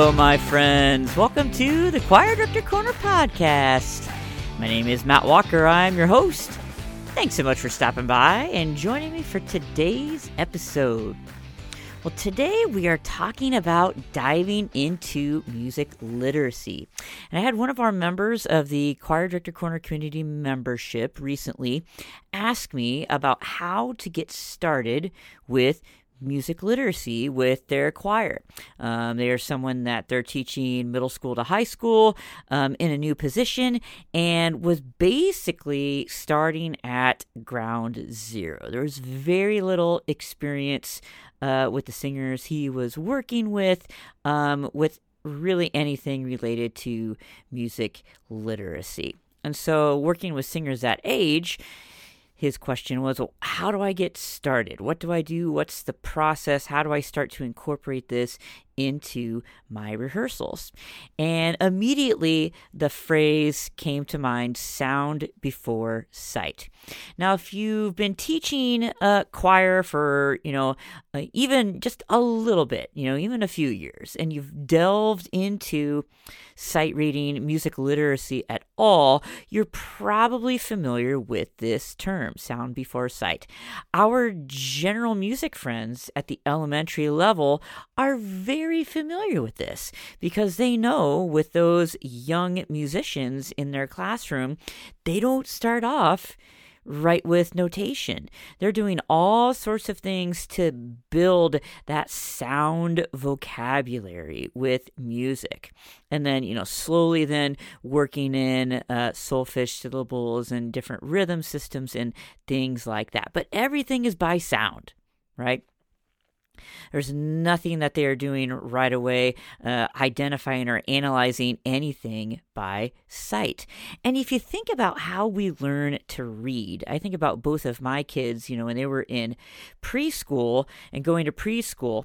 Hello, my friends. Welcome to the Choir Director Corner podcast. My name is Matt Walker. I'm your host. Thanks so much for stopping by and joining me for today's episode. Well, today we are talking about diving into music literacy. And I had one of our members of the Choir Director Corner community membership recently ask me about how to get started with music literacy with their choir. They are someone that they're teaching middle school to high school in a new position and was basically starting at ground zero. There was very little experience with the singers he was working with really anything related to music literacy. And so working with singers that age, his question was, well, how do I get started? What do I do? What's the process? How do I start to incorporate this into my rehearsals? And immediately the phrase came to mind, sound before sight. Now, if you've been teaching a choir for, even just a little bit, even a few years, and you've delved into sight reading, music literacy at all, you're probably familiar with this term, sound before sight. Our general music friends at the elementary level are very familiar with this because they know with those young musicians in their classroom, they don't start off right with notation. They're doing all sorts of things to build that sound vocabulary with music. And then, slowly then working in solfege syllables and different rhythm systems and things like that. But everything is by sound, right? There's nothing that they are doing right away, identifying or analyzing anything by sight. And if you think about how we learn to read, I think about both of my kids, when they were in preschool and going to preschool,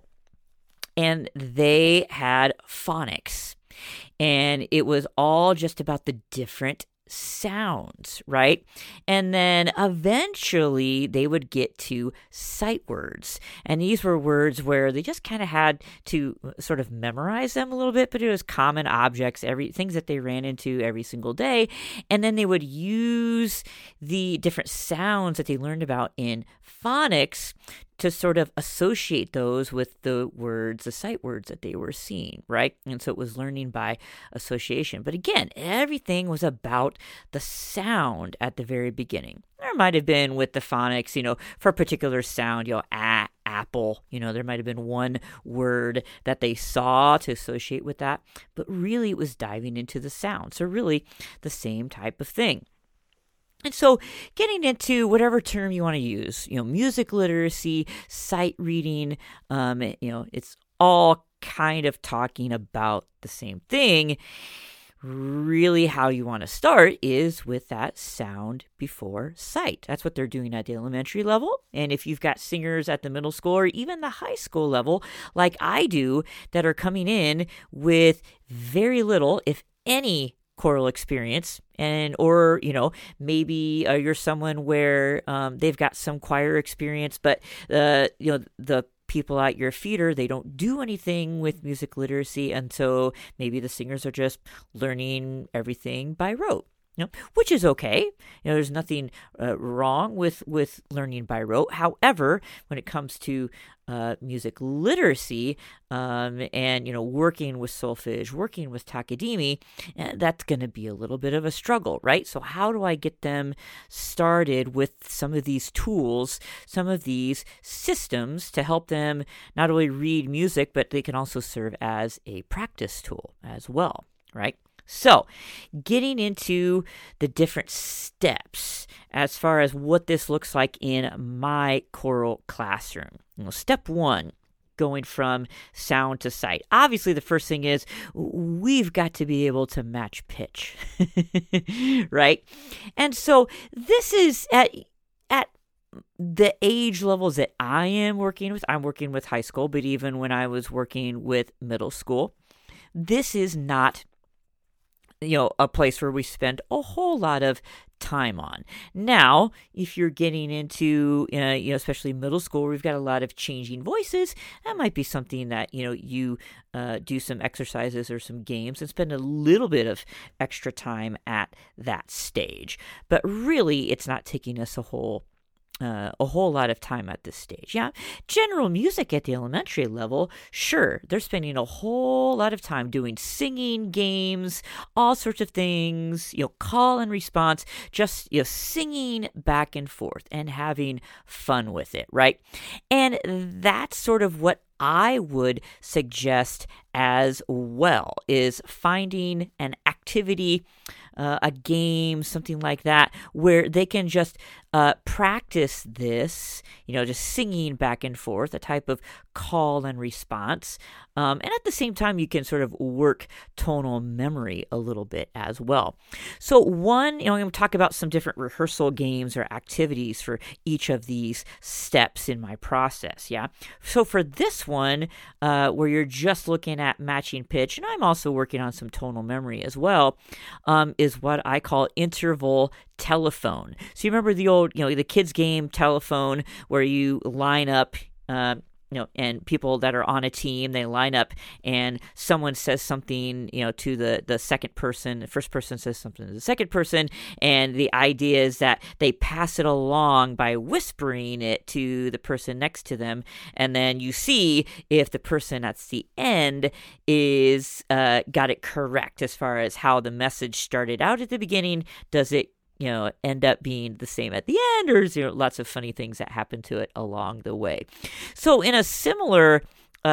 and they had phonics. And it was all just about the different sounds, right? And then eventually they would get to sight words. And these were words where they just kind of had to sort of memorize them a little bit, but it was common objects, things that they ran into every single day. And then they would use the different sounds that they learned about in phonics to sort of associate those with the words, the sight words that they were seeing, right? And so it was learning by association. But again, everything was about the sound at the very beginning. There might have been with the phonics, for a particular sound, apple, there might have been one word that they saw to associate with that, but really it was diving into the sound. So really the same type of thing. And so getting into whatever term you want to use, music literacy, sight reading, it's all kind of talking about the same thing. Really how you want to start is with that sound before sight. That's what they're doing at the elementary level. And if you've got singers at the middle school or even the high school level, like I do, that are coming in with very little, if any, choral experience, or maybe you're someone where they've got some choir experience, but the people at your feeder, they don't do anything with music literacy, and so maybe the singers are just learning everything by rote. Which is okay. There's nothing wrong with learning by rote. However, when it comes to music literacy and working with solfege, working with takadimi, that's going to be a little bit of a struggle, right? So how do I get them started with some of these tools, some of these systems to help them not only read music, but they can also serve as a practice tool as well, right? So, getting into the different steps as far as what this looks like in my choral classroom. Step one, going from sound to sight. Obviously, the first thing is we've got to be able to match pitch, right? And so this is at the age levels that I am working with. I'm working with high school, but even when I was working with middle school, this is not a place where we spend a whole lot of time on. Now, if you're getting into, especially middle school, where we've got a lot of changing voices, that might be something that, you do some exercises or some games and spend a little bit of extra time at that stage. But really, it's not taking us a whole lot of time at this stage. Yeah, general music at the elementary level, sure, they're spending a whole lot of time doing singing games, all sorts of things, call and response, just, singing back and forth and having fun with it, right? And that's sort of what I would suggest as well, is finding an activity, a game, something like that, where they can just practice this, just singing back and forth, a type of call and response. And at the same time, you can sort of work tonal memory a little bit as well. So I'm going to talk about some different rehearsal games or activities for each of these steps in my process, yeah? So for this one, where you're just looking at matching pitch, and I'm also working on some tonal memory as well, is what I call interval telephone. So you remember the old, the kids game telephone, where you line up, and people that are on a team, they line up and someone says something, to the second person. The first person says something to the second person. And the idea is that they pass it along by whispering it to the person next to them. And then you see if the person at the end is got it correct as far as how the message started out at the beginning. Does it end up being the same at the end, or is there lots of funny things that happen to it along the way? So in a similar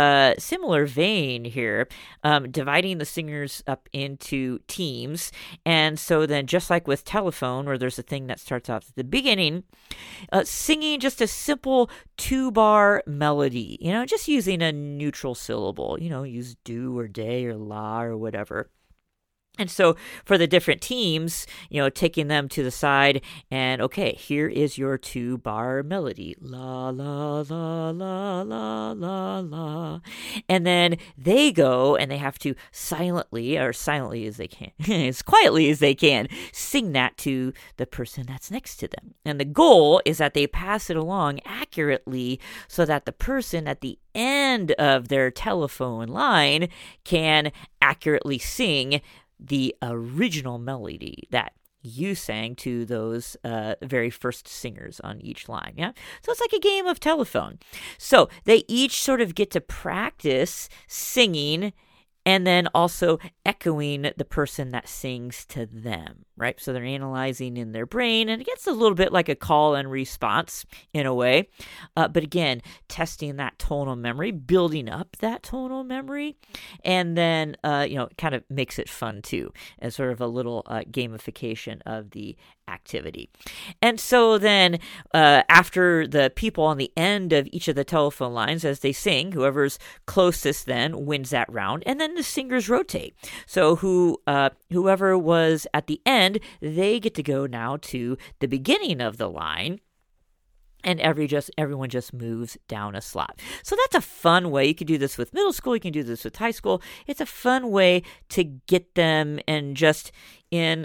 vein here, dividing the singers up into teams. And so then, just like with telephone, where there's a thing that starts off at the beginning, singing just a simple 2-bar melody, just using a neutral syllable, use do or day or la or whatever. And so for the different teams, taking them to the side and, okay, here is your 2-bar melody. La, la, la, la, la, la, la. And then they go and they have to silently as they can, as quietly as they can, sing that to the person that's next to them. And the goal is that they pass it along accurately so that the person at the end of their telephone line can accurately sing the original melody that you sang to those very first singers on each line, yeah? So it's like a game of telephone. So they each sort of get to practice singing and then also echoing the person that sings to them, right? So they're analyzing in their brain, and it gets a little bit like a call and response in a way. But again, testing that tonal memory, building up that tonal memory, and then, kind of makes it fun too, as sort of a little gamification of the activity. And so then after the people on the end of each of the telephone lines, as they sing, whoever's closest then wins that round, and then the singers rotate. So whoever was at the end, they get to go now to the beginning of the line. And everyone just moves down a slot. So that's a fun way. You can do this with middle school. You can do this with high school. It's a fun way to get them and just in,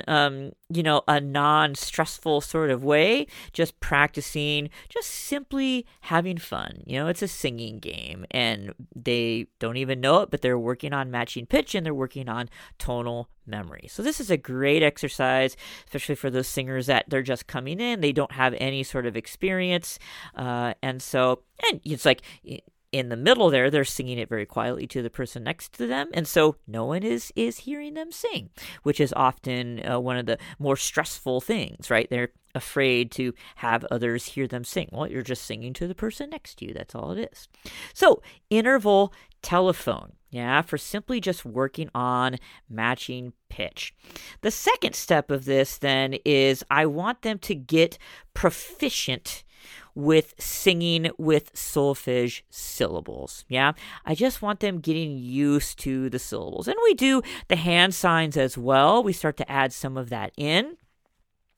a non-stressful sort of way, just practicing, just simply having fun. It's a singing game, and they don't even know it, but they're working on matching pitch and they're working on tonal memory. So this is a great exercise, especially for those singers that they're just coming in. They don't have any sort of experience. And it's like in the middle there, they're singing it very quietly to the person next to them. And so no one is hearing them sing, which is often one of the more stressful things, right? They're afraid to have others hear them sing. Well, you're just singing to the person next to you. That's all it is. So interval telephone, for simply just working on matching pitch. The second step of this then is I want them to get proficient with singing with solfege syllables. I just want them getting used to the syllables. And we do the hand signs as well. We start to add some of that in.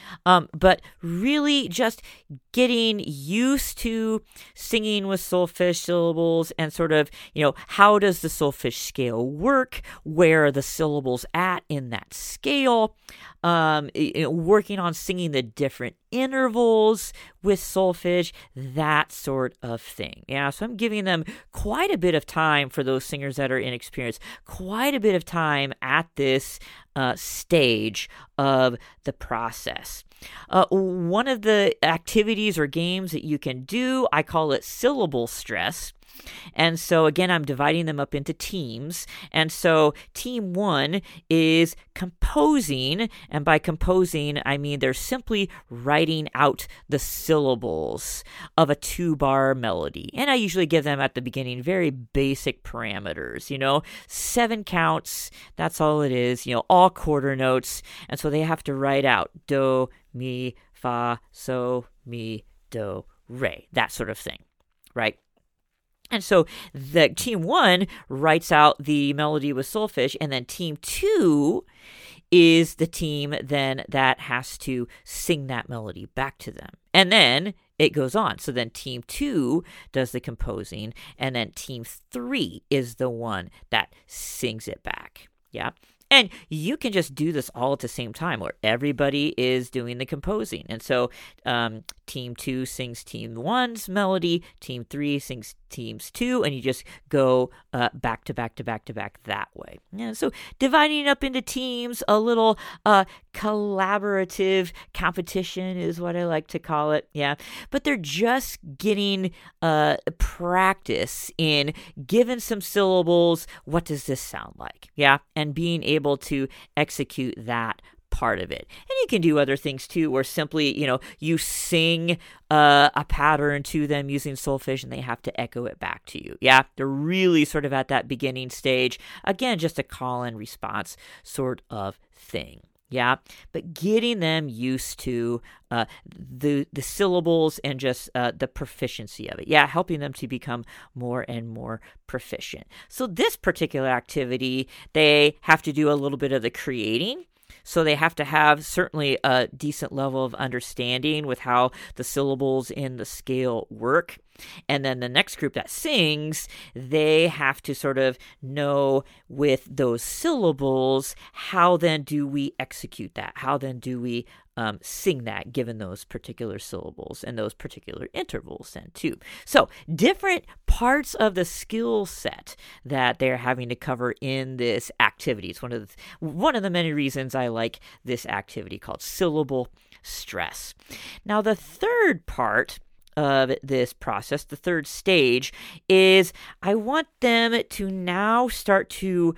But really just getting used to singing with solfege syllables and sort of, how does the solfege scale work? Where are the syllables at in that scale? Working on singing the different intervals with solfege, that sort of thing. Yeah, so I'm giving them quite a bit of time for those singers that are inexperienced, quite a bit of time at this stage of the process. One of the activities or games that you can do, I call it syllable stress. And so again, I'm dividing them up into teams. And so team 1 is composing. And by composing, I mean they're simply writing out the syllables of a 2-bar melody. And I usually give them at the beginning very basic parameters, 7 counts. That's all it is, all quarter notes. And so they have to write out do, mi, fa, so, mi, do, re, that sort of thing, right? And so the team 1 writes out the melody with solfege, and then team 2 is the team then that has to sing that melody back to them. And then it goes on. So then team 2 does the composing, and then team 3 is the one that sings it back. Yeah. And you can just do this all at the same time where everybody is doing the composing. And so team 2 sings team 1's melody, team 3 sings teams 2, and you just go back to back to back to back that way. Yeah, so dividing it up into teams, a little collaborative competition is what I like to call it. Yeah, but they're just getting practice in given some syllables, what does this sound like? Yeah, and being able to execute that part of it. And you can do other things too, where simply, you sing a pattern to them using solfege and they have to echo it back to you. Yeah, they're really sort of at that beginning stage. Again, just a call and response sort of thing. Yeah, but getting them used to the syllables and just the proficiency of it. Yeah, helping them to become more and more proficient. So this particular activity, they have to do a little bit of the creating. So they have to have certainly a decent level of understanding with how the syllables in the scale work. And then the next group that sings, they have to sort of know with those syllables, how then do we execute that? How then do we sing that given those particular syllables and those particular intervals then too? So different parts of the skill set that they're having to cover in this activity. It's one of the many reasons I like this activity called syllable stress. Now the third part of this process, the third stage, is I want them to now start to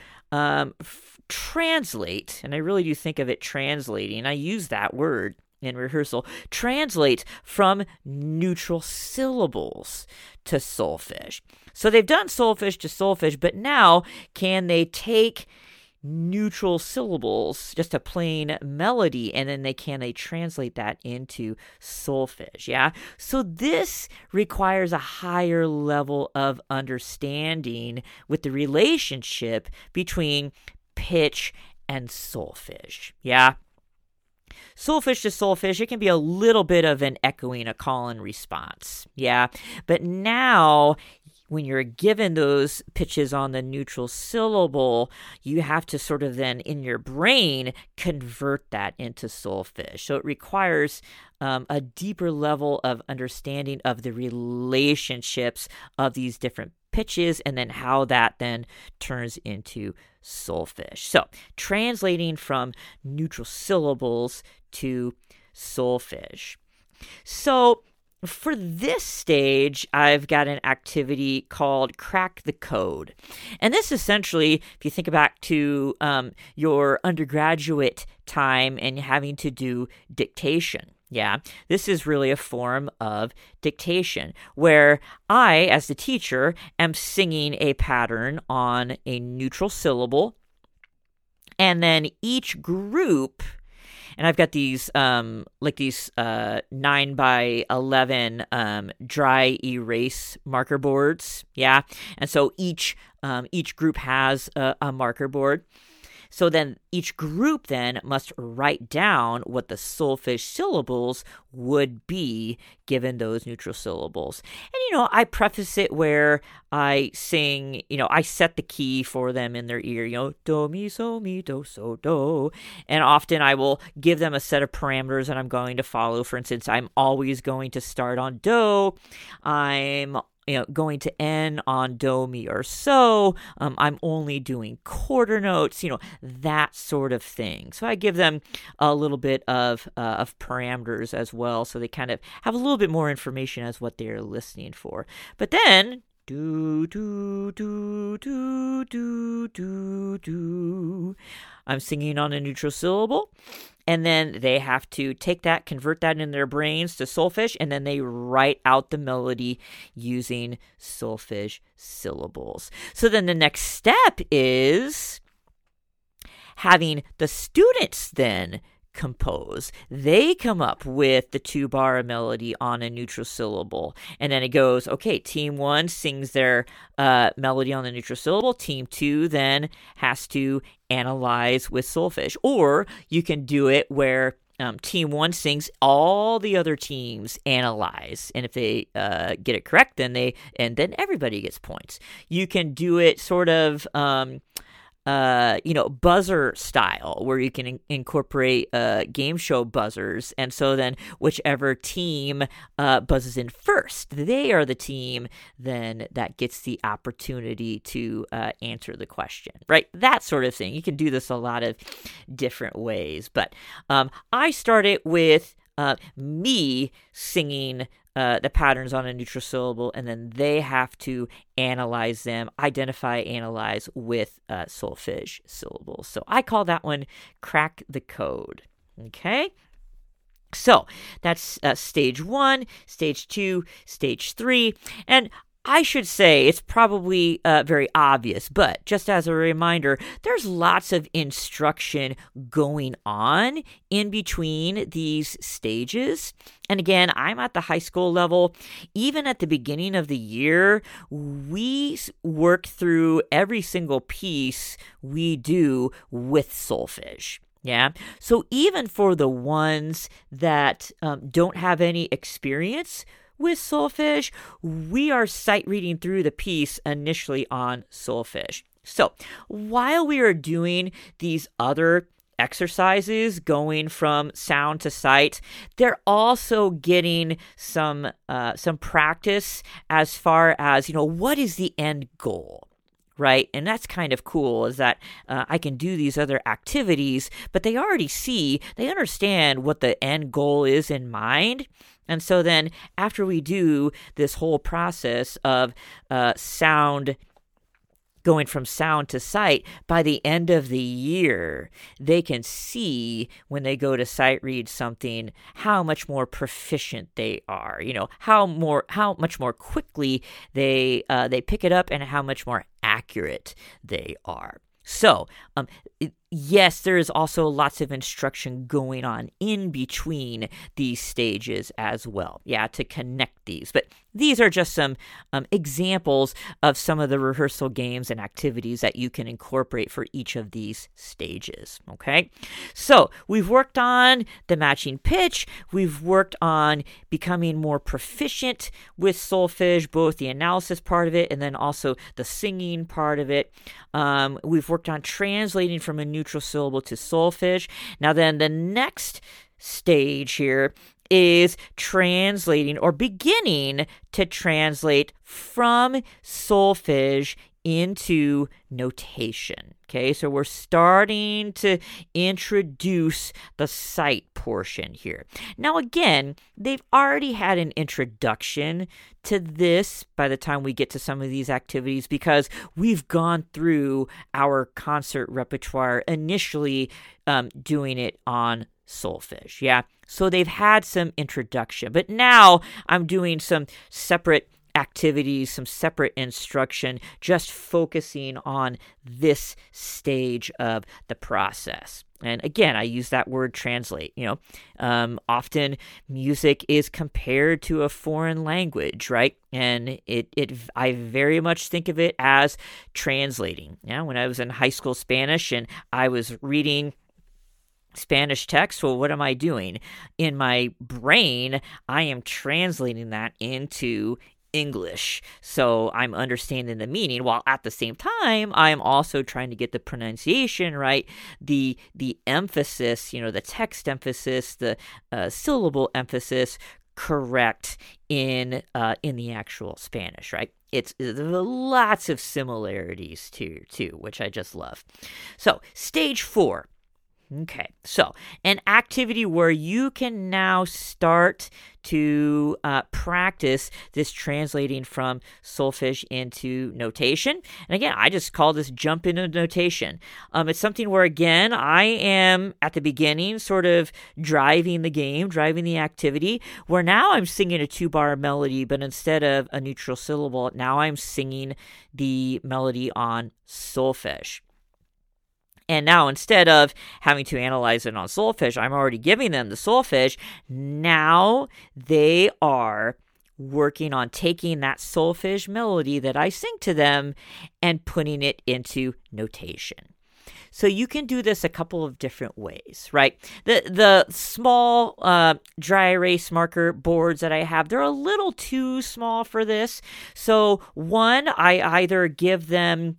translate, and I really do think of it translating. I use that word in rehearsal, translate from neutral syllables to solfege. So they've done solfege to solfege, but now can they take neutral syllables, just a plain melody, and then can they translate that into solfege? Yeah, so this requires a higher level of understanding with the relationship between pitch and solfege. Yeah, solfege to solfege, it can be a little bit of an echoing, a call and response. Yeah, but now when you're given those pitches on the neutral syllable, you have to sort of then in your brain convert that into solfege. So it requires a deeper level of understanding of the relationships of these different pitches and then how that then turns into solfege. So translating from neutral syllables to solfege. So for this stage, I've got an activity called Crack the Code. And this essentially, if you think back to your undergraduate time and having to do dictation, yeah, this is really a form of dictation where I, as the teacher, am singing a pattern on a neutral syllable, and then each group, and I've got these 9x11 dry erase marker boards, yeah. And so each group has a marker board. So then each group then must write down what the solfege syllables would be given those neutral syllables. And, I preface it where I sing, I set the key for them in their ear, do, mi, so, do. And often I will give them a set of parameters that I'm going to follow. For instance, I'm always going to start on do. I'm going to end on do, mi, or so. I'm only doing quarter notes, that sort of thing. So I give them a little bit of parameters as well, so they kind of have a little bit more information as what they're listening for. But then do, do, do, do, do, do, do. I'm singing on a neutral syllable. And then they have to take that, convert that in their brains to solfege, and then they write out the melody using solfege syllables. So then the next step is having the students then compose. They come up with the 2-bar melody on a neutral syllable. And then it goes, okay, team 1 sings their melody on the neutral syllable. Team 2 then has to analyze with solfege. Or you can do it where team 1 sings, all the other teams analyze, and if they get it correct, then everybody gets points. You can do it sort of buzzer style, where you can incorporate game show buzzers. And so then whichever team buzzes in first, they are the team then that gets the opportunity to answer the question, right? That sort of thing. You can do this a lot of different ways. But I started with me singing the patterns on a neutral syllable, and then they have to analyze them, identify, analyze with solfege syllables. So I call that one Crack the Code. Okay? So that's stage 1, stage 2, stage 3, and I should say it's probably very obvious, but just as a reminder, there's lots of instruction going on in between these stages. And again, I'm at the high school level. Even at the beginning of the year, we work through every single piece we do with solfege. Yeah. So even for the ones that don't have any experience with solfege, we are sight reading through the piece initially on solfege. So while we are doing these other exercises going from sound to sight, they're also getting some practice as far as, what is the end goal? Right? And that's kind of cool, is that I can do these other activities, but they understand what the end goal is in mind. And so then after we do this whole process of sound, going from sound to sight, by the end of the year, they can see when they go to sight read something, how much more proficient they are, how much more quickly they pick it up, and how much more accurate they are. So, yes, there is also lots of instruction going on in between these stages as well. Yeah, to connect these. But these are just some examples of some of the rehearsal games and activities that you can incorporate for each of these stages. Okay, so we've worked on the matching pitch. We've worked on becoming more proficient with solfege, both the analysis part of it and then also the singing part of it. We've worked on translating from a neutral syllable to solfege. Now then, the next stage here is translating, or beginning to translate, from solfege into notation. Okay, so we're starting to introduce the sight portion here. Now again, they've already had an introduction to this by the time we get to some of these activities, because we've gone through our concert repertoire initially doing it on solfege. Yeah, so they've had some introduction, but now I'm doing some separate activities, some separate instruction, just focusing on this stage of the process. And again, I use that word translate. Often music is compared to a foreign language, right? And I very much think of it as translating. When I was in high school Spanish and I was reading Spanish text, well, what am I doing? In my brain, I am translating that into English. So I'm understanding the meaning, while at the same time, I'm also trying to get the pronunciation right, the emphasis, the text emphasis, the syllable emphasis correct in the actual Spanish, right? It's lots of similarities too, which I just love. So stage 4. Okay, so an activity where you can now start to practice this translating from solfege into notation. And again, I just call this jump into notation. It's something where, again, I am at the beginning sort of driving the game, driving the activity, where now I'm singing a 2-bar melody, but instead of a neutral syllable, now I'm singing the melody on solfege. And now, instead of having to analyze it on solfege, I'm already giving them the solfege. Now they are working on taking that solfege melody that I sing to them and putting it into notation. So you can do this a couple of different ways, right? The small dry erase marker boards that I have, they're a little too small for this. So one, I either give them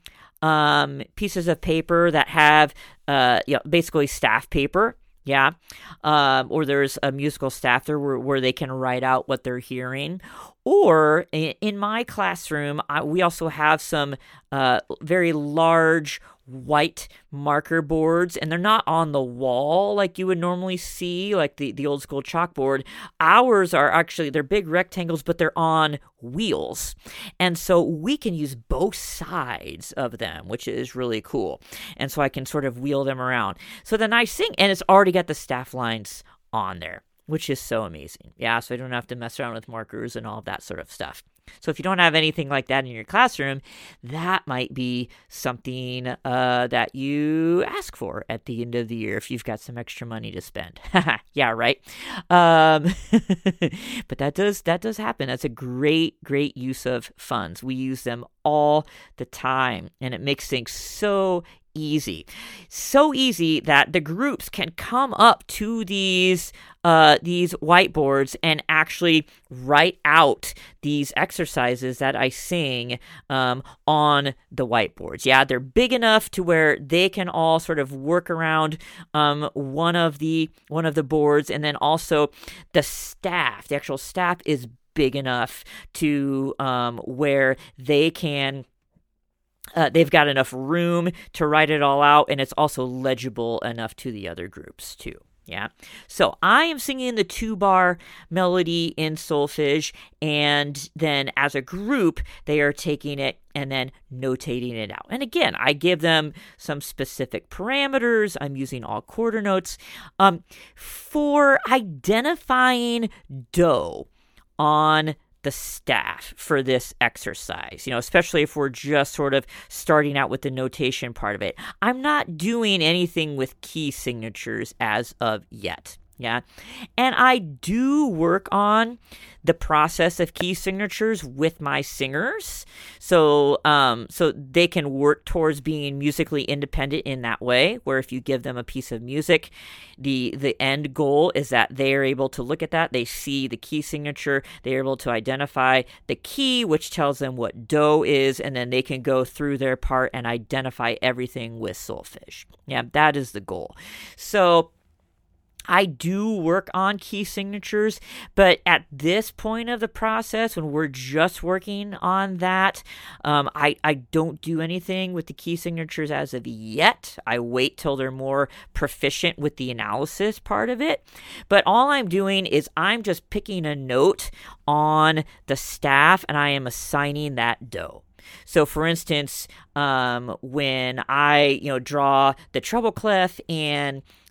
pieces of paper that have, basically staff paper. Yeah. Or there's a musical staff there where they can write out what they're hearing. Or in my classroom, we also have some very large white marker boards, and they're not on the wall like you would normally see, like the old school chalkboard. Ours are actually, they're big rectangles, but they're on wheels. And so we can use both sides of them, which is really cool. And so I can sort of wheel them around. So then I sing, and it's already got the staff lines on there, which is so amazing. Yeah, so I don't have to mess around with markers and all of that sort of stuff. So if you don't have anything like that in your classroom, that might be something that you ask for at the end of the year if you've got some extra money to spend. Yeah, right. But that does happen. That's a great use of funds. We use them all the time, and it makes things so easy that the groups can come up to these whiteboards and actually write out these exercises that I sing on the whiteboards. Yeah, they're big enough to where they can all sort of work around one of the boards, and then also the actual staff is big enough to where they can. They've got enough room to write it all out, and it's also legible enough to the other groups too. Yeah. So I am singing the 2-bar melody in solfege, and then as a group, they are taking it and then notating it out. And again, I give them some specific parameters. I'm using all quarter notes. For identifying do on the staff for this exercise, especially if we're just sort of starting out with the notation part of it. I'm not doing anything with key signatures as of yet. Yeah. And I do work on the process of key signatures with my singers. So they can work towards being musically independent in that way, where if you give them a piece of music, the end goal is that they are able to look at that. They see the key signature. They're able to identify the key, which tells them what do is, and then they can go through their part and identify everything with solfege. Yeah, that is the goal. So I do work on key signatures, but at this point of the process, when we're just working on that, I don't do anything with the key signatures as of yet. I wait till they're more proficient with the analysis part of it. But all I'm doing is I'm just picking a note on the staff, and I am assigning that do. So, for instance, when I draw the treble clef and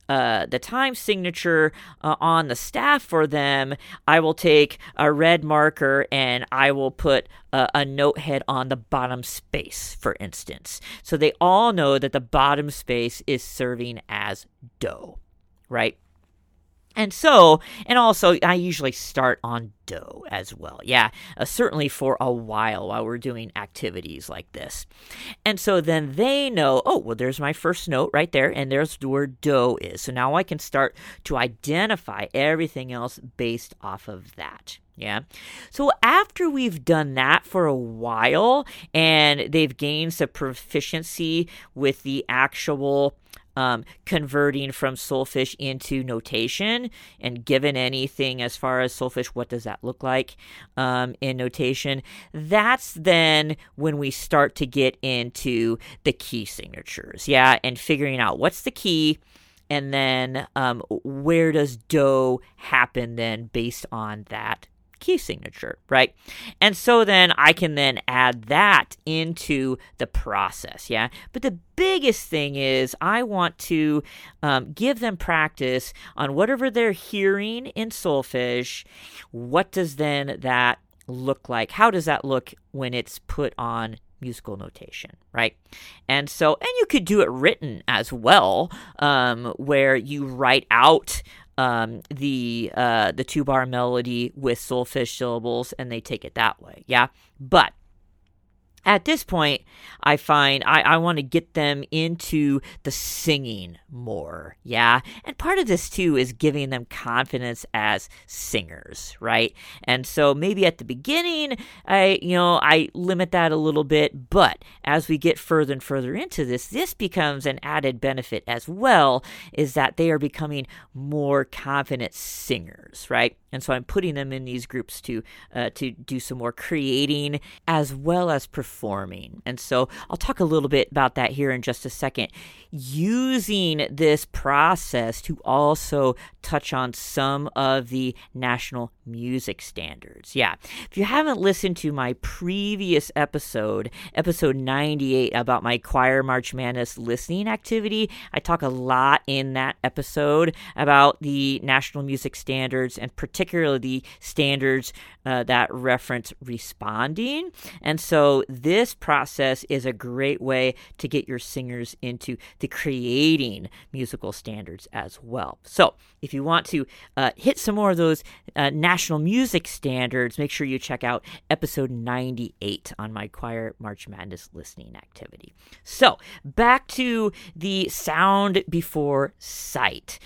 the time signature on the staff for them, I will take a red marker and I will put a note head on the bottom space, for instance. So they all know that the bottom space is serving as do, right? And also, I usually start on do as well. Yeah, certainly for a while we're doing activities like this. And so then they know, oh, well, there's my first note right there, and there's where do is. So now I can start to identify everything else based off of that. Yeah. So after we've done that for a while and they've gained some proficiency with the actual converting from solfege into notation, and given anything as far as solfege, what does that look like in notation? That's then when we start to get into the key signatures, yeah, and figuring out what's the key, and then where does do happen then based on that key signature, right? And so then I can then add that into the process, yeah? But the biggest thing is I want to give them practice on whatever they're hearing in solfege. What does then that look like? How does that look when it's put on musical notation, right? And you could do it written as well, where you write out the 2-bar melody with solfege syllables, and they take it that way, yeah? But at this point, I find I want to get them into the singing more, yeah? And part of this, too, is giving them confidence as singers, right? And so maybe at the beginning, I limit that a little bit, but as we get further and further into this becomes an added benefit as well, is that they are becoming more confident singers, right? And so I'm putting them in these groups to do some more creating as well as performing. And so I'll talk a little bit about that here in just a second. Using this process to also touch on some of the national music standards. Yeah. If you haven't listened to my previous episode 98, about my Choir March Madness listening activity, I talk a lot in that episode about the national music standards, and particularly the standards that reference responding. And so this process is a great way to get your singers into the creating musical standards as well. So if you want to hit some more of those national music standards, make sure you check out episode 98 on my Choir March Madness listening activity. So back to the sound before sight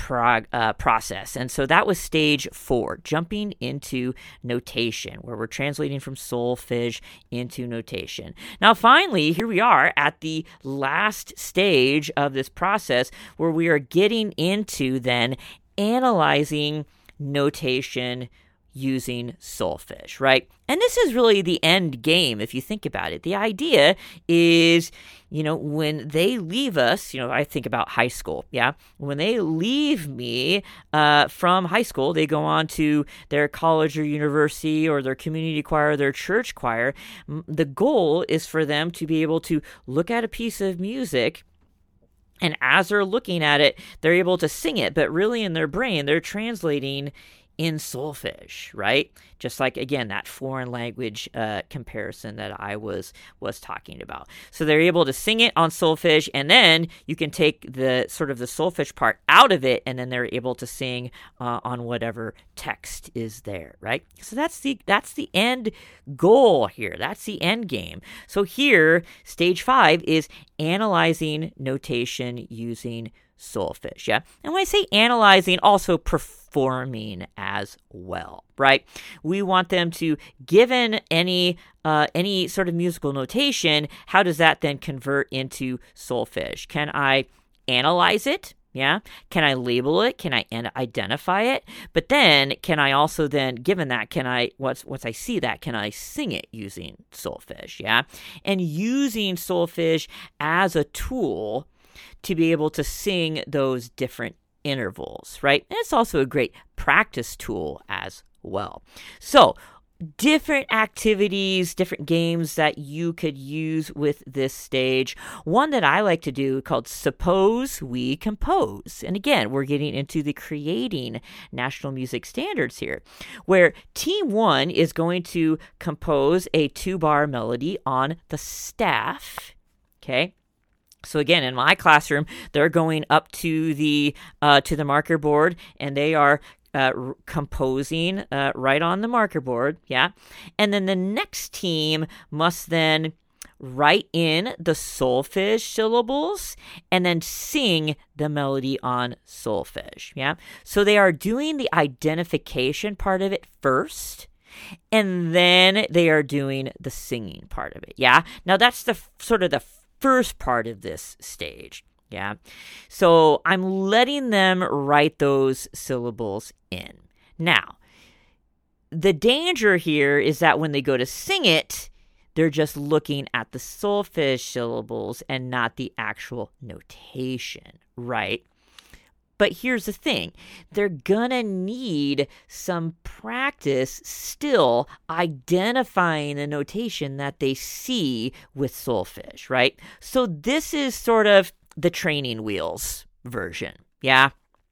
process. And so that was stage 4, jumping into notation, where we're translating from solfege into notation. Now, finally, here we are at the last stage of this process, where we are getting into then analyzing notation using solfege, right? And this is really the end game, if you think about it. The idea is, when they leave us, I think about high school, yeah? When they leave me from high school, they go on to their college or university or their community choir, their church choir. The goal is for them to be able to look at a piece of music, and as they're looking at it, they're able to sing it, but really in their brain, they're translating in solfege, right? Just like, again, that foreign language comparison that I was talking about. So they're able to sing it on solfege, and then you can take the sort of the solfege part out of it, and then they're able to sing on whatever text is there, right? So that's the end goal here. That's the end game. So here, stage 5 is analyzing notation using solfege, yeah? And when I say analyzing, also performing as well, right? We want them to, given any sort of musical notation, how does that then convert into solfege? Can I analyze it? Yeah. Can I label it? Can I identify it? But then, can I also then, given that, once I see that, can I sing it using solfege? Yeah. And using solfege as a tool to be able to sing those different intervals, right? And it's also a great practice tool as well. So different activities, different games that you could use with this stage. One that I like to do called Suppose We Compose. And again, we're getting into the creating national music standards here, where team 1 is going to compose a 2-bar melody on the staff. Okay. So again, in my classroom, they're going up to the marker board, and they are composing right on the marker board, yeah? And then the next team must then write in the solfege syllables and then sing the melody on solfege, yeah? So they are doing the identification part of it first, and then they are doing the singing part of it, yeah? Now that's the sort of the first part of this stage. Yeah. So I'm letting them write those syllables in. Now, the danger here is that when they go to sing it, they're just looking at the solfege syllables and not the actual notation, right? But here's the thing. They're gonna need some practice still identifying the notation that they see with solfege, right? So this is sort of the training wheels version, yeah?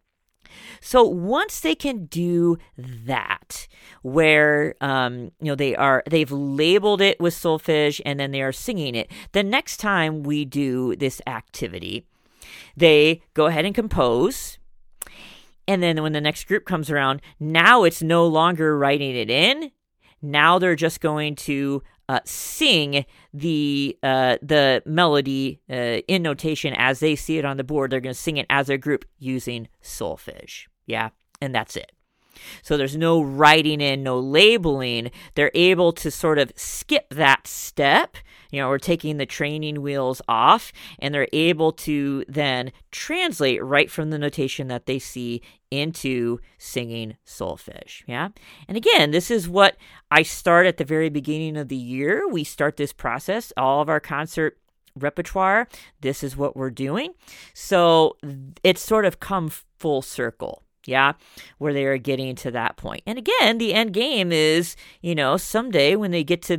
So once they can do that, where they've labeled it with solfege and then they are singing it, the next time we do this activity, they go ahead and compose. And then when the next group comes around, now it's no longer writing it in. Now they're just going to sing the melody in notation as they see it on the board. They're going to sing it as a group using solfege. Yeah, and that's it. So there's no writing in, no labeling. They're able to sort of skip that step. We're taking the training wheels off, and they're able to then translate right from the notation that they see into singing solfege. Yeah. And again, this is what I start at the very beginning of the year. We start this process, all of our concert repertoire. This is what we're doing. So it's sort of come full circle. Yeah, where they are getting to that point. And again, the end game is, someday when they get to,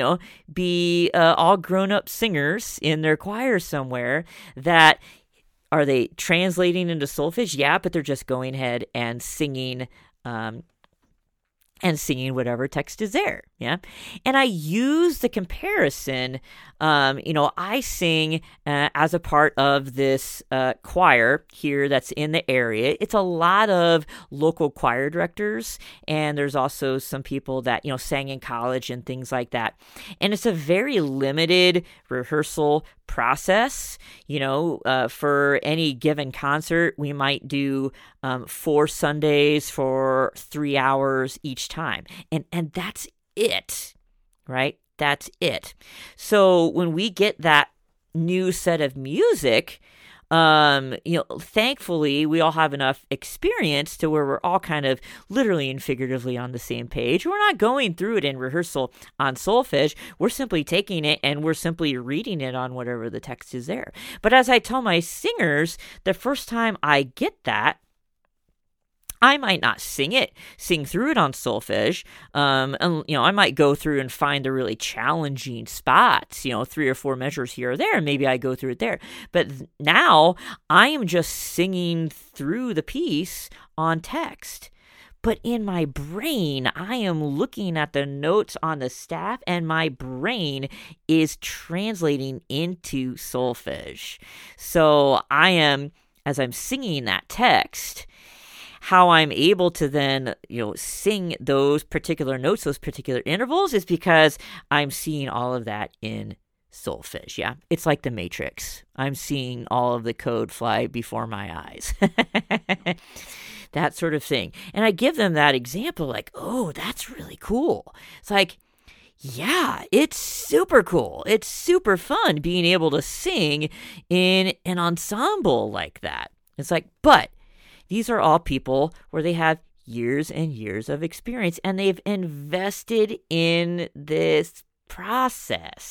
be all grown-up singers in their choir somewhere, that are they translating into solfege? Yeah, but they're just going ahead and singing whatever text is there, yeah? And I use the comparison, I sing as a part of this choir here that's in the area. It's a lot of local choir directors, and there's also some people that, sang in college and things like that. And it's a very limited rehearsal process. For any given concert, we might do 4 Sundays for 3 hours each time. And that's it, right? That's it. So when we get that new set of music, thankfully we all have enough experience to where we're all kind of literally and figuratively on the same page. We're not going through it in rehearsal on solfege. We're simply taking it and we're simply reading it on whatever the text is there. But as I tell my singers, the first time I get that, I might not sing through it on solfege. And, I might go through and find the really challenging spots, 3 or 4 measures here or there, and maybe I go through it there. But now I am just singing through the piece on text. But in my brain, I am looking at the notes on the staff, and my brain is translating into solfege. So I am, as I'm singing that text, how I'm able to then, sing those particular notes, those particular intervals, is because I'm seeing all of that in solfege. Yeah, it's like the Matrix. I'm seeing all of the code fly before my eyes. That sort of thing. And I give them that example like, oh, that's really cool. It's like, yeah, it's super cool. It's super fun being able to sing in an ensemble like that. It's like, but these are all people where they have years and years of experience, and they've invested in this process,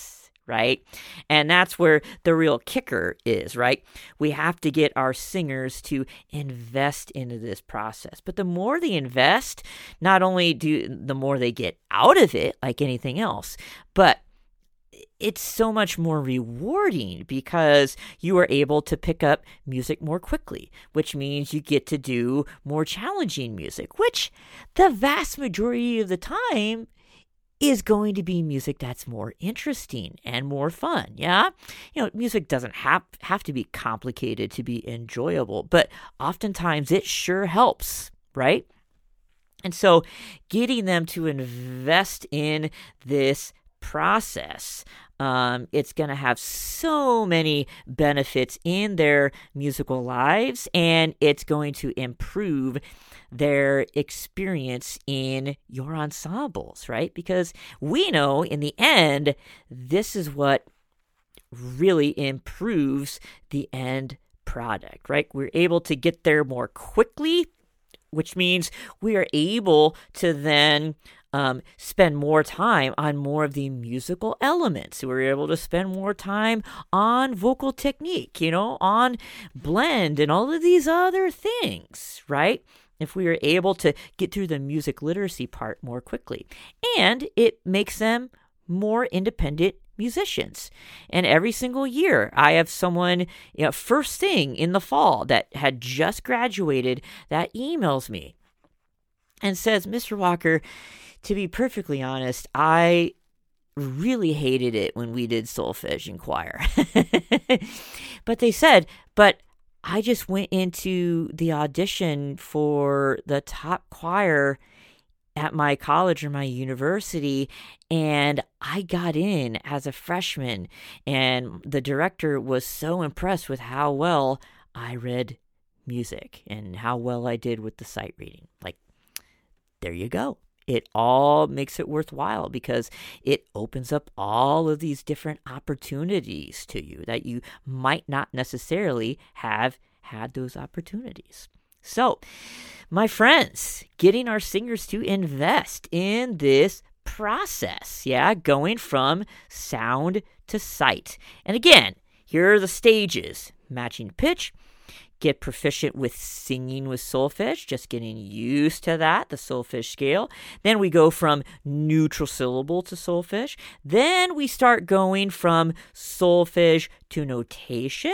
right? And that's where the real kicker is, right? We have to get our singers to invest into this process. But the more they invest, not only the more they get out of it, like anything else, but it's so much more rewarding because you are able to pick up music more quickly, which means you get to do more challenging music, which the vast majority of the time is going to be music that's more interesting and more fun, yeah? Music doesn't have to be complicated to be enjoyable, but oftentimes it sure helps, right? And so getting them to invest in this process, it's going to have so many benefits in their musical lives, and it's going to improve their experience in your ensembles, right? Because we know in the end, this is what really improves the end product, right? We're able to get there more quickly, which means we are able to then spend more time on more of the musical elements. We're able to spend more time on vocal technique, on blend and all of these other things, right? If we are able to get through the music literacy part more quickly. And it makes them more independent musicians. And every single year, I have someone, first thing in the fall that had just graduated that emails me and says, Mr. Walker, to be perfectly honest, I really hated it when we did solfege and choir. But they said, but I just went into the audition for the top choir at my college or my university, and I got in as a freshman, and the director was so impressed with how well I read music and how well I did with the sight reading. Like, there you go. It all makes it worthwhile because it opens up all of these different opportunities to you that you might not necessarily have had those opportunities. So, my friends, getting our singers to invest in this process, going from sound to sight. And again, here are the stages: matching pitch, get proficient with singing with solfege, just getting used to that, the solfege scale. Then we go from neutral syllable to solfege. Then we start going from solfege to notation.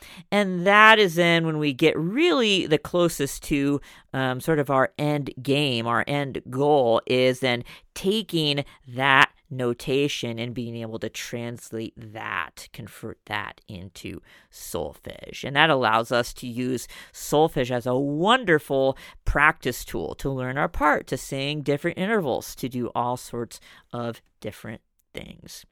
And that is then when we get really the closest to sort of our end game. Our end goal is then taking that notation and being able to translate that, convert that into solfege. And that allows us to use solfege as a wonderful practice tool to learn our part, to sing different intervals, to do all sorts of different things.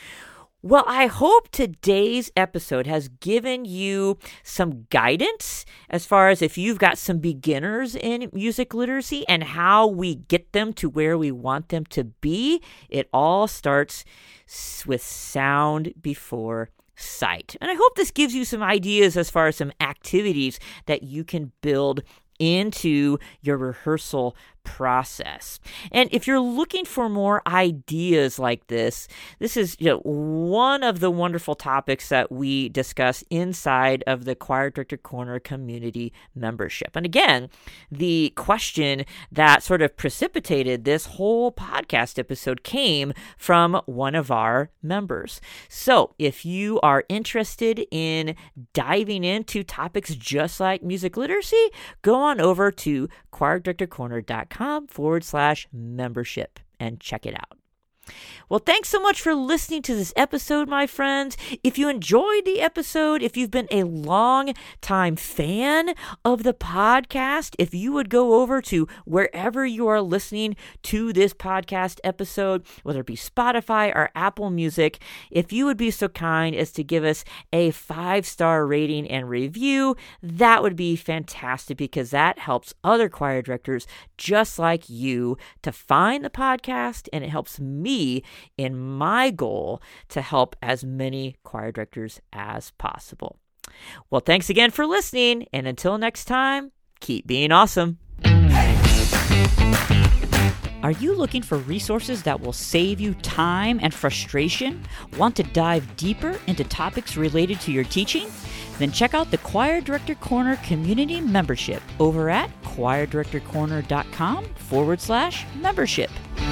Well, I hope today's episode has given you some guidance as far as if you've got some beginners in music literacy and how we get them to where we want them to be. It all starts with sound before sight. And I hope this gives you some ideas as far as some activities that you can build into your rehearsal process. And if you're looking for more ideas like this is one of the wonderful topics that we discuss inside of the Choir Director Corner community membership. And again, the question that sort of precipitated this whole podcast episode came from one of our members. So if you are interested in diving into topics just like music literacy, go on over to choirdirectorcorner.com/membership and check it out. Well, thanks so much for listening to this episode, my friends. If you enjoyed the episode, if you've been a long-time fan of the podcast, if you would go over to wherever you are listening to this podcast episode, whether it be Spotify or Apple Music, if you would be so kind as to give us a 5-star rating and review, that would be fantastic because that helps other choir directors just like you to find the podcast, and it helps me in my goal to help as many choir directors as possible. Well, thanks again for listening, and until next time, keep being awesome. Are you looking for resources that will save you time and frustration? Want to dive deeper into topics related to your teaching? Then check out the Choir Director Corner community membership over at choirdirectorcorner.com/membership.